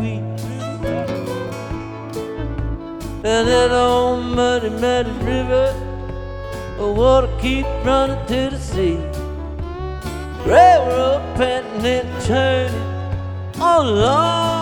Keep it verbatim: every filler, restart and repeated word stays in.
sweet. And that old muddy, muddy river, the water keep running to the sea. Railroad panting and churning on a long